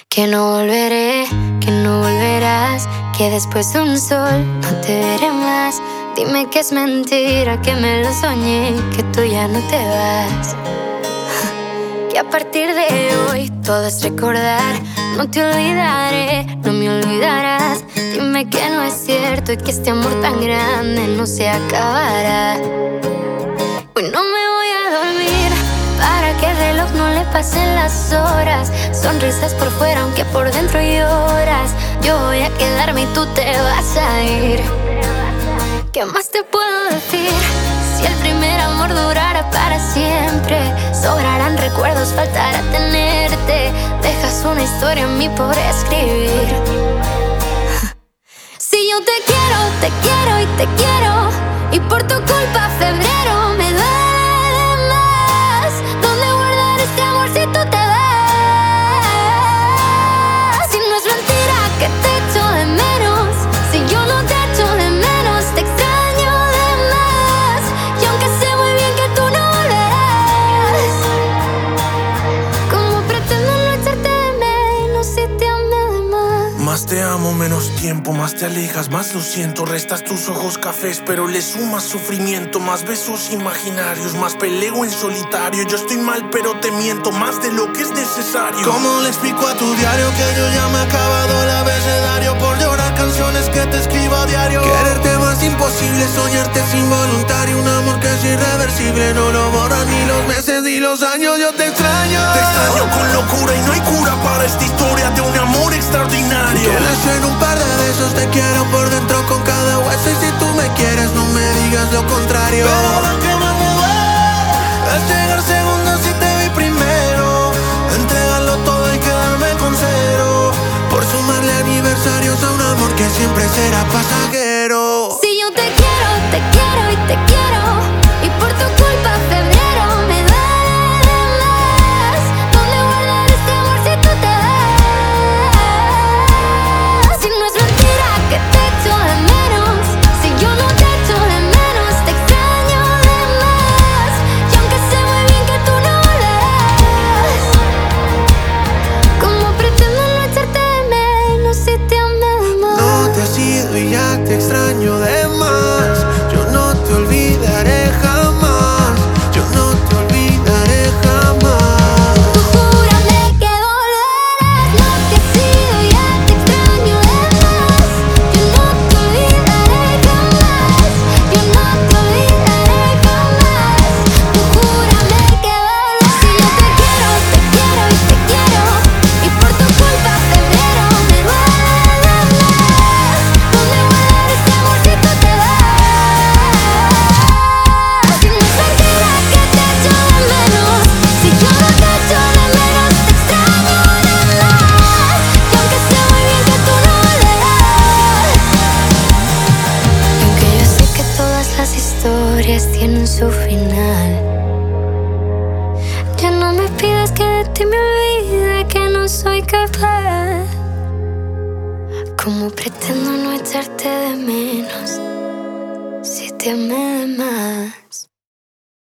Que no volveré, que no volverás, que después de un sol no te veré más. Dime que es mentira, que me lo soñé, que tú ya no te vas. Que a partir de hoy todo es recordar. No te olvidaré, no me olvidarás. Dime que no es cierto y que este amor tan grande no se acabará. Hoy no me voy a dormir para que el reloj no le pasen las horas. Sonrisas por fuera aunque por dentro lloras. Yo voy a quedarme y tú te vas a ir. ¿Qué más te puedo decir? Si el primer amor durara para siempre, sobrarán recuerdos, faltará tenerte. Dejas una historia en mí por escribir. Si yo te quiero y te quiero, y por tu culpa febrero me duele más. ¿Dónde guardar este amor si tú te vas? Si no es mentira que te echo de menos, si yo no te echo de menos, te extraño de más. Y aunque sé muy bien que tú no volverás, ¿cómo pretendo no echarte de menos si te amé de más? Más te amo, menos tiempo, más te alejas, más lo siento. Restas tus ojos cafés, pero le sumas sufrimiento. Más besos imaginarios, más peleo en solitario. Yo estoy mal, pero te miento más de lo que es necesario. ¿Cómo le explico a tu diario que yo ya me he acabado el abecedario por llorar canciones que te escribo a diario? Quererte más imposible, soñarte es involuntario. Un amor que es irreversible, no lo borran ni los meses ni los años. Yo te extraño con locura y no hay cura para esta historia de un amor extraordinario. Que le echen un par de besos, te quiero por dentro con cada hueso. Y si tú me quieres, no me digas lo contrario. Pero lo que más me duele es llegar segundo si te vi primero. Entregarlo todo y quedarme con cero, por sumarle aniversarios a un amor que siempre será pasajero. Si yo te quiero y te quiero, y por tu culpa febrero me duele más. ¿Dónde guardar este amor si tú te vas? Si no es mentira que te echo de menos, si yo no te echo de menos, te extraño de más. Y aunque sé muy bien que tú no volverás, ¿cómo pretendo no echarte de menos si te amé de más? No te has ido y ya te extraño de más. Yo no te olvidaré jamás. Yo no te olvidaré jamás. Tú júrame que volverás. No te has ido y ya te extraño de más. Yo no te olvidaré jamás. Yo no te olvidaré jamás. Tú júrame que volverás. Si yo te quiero y te quiero, y por tu culpa febrero me duele más. ¿Dónde guardar este amor si tú te vas? Si no es mentira que te echo de menos, si yo no te echo de menos, te extraño de más. Y aunque sé muy bien que tú no volverás, y aunque yo sé que todas las historias tienen su final, ya no me pidas que de ti me olvide, que no soy capaz. ¿Cómo pretendo no echarte de menos si te amé de más?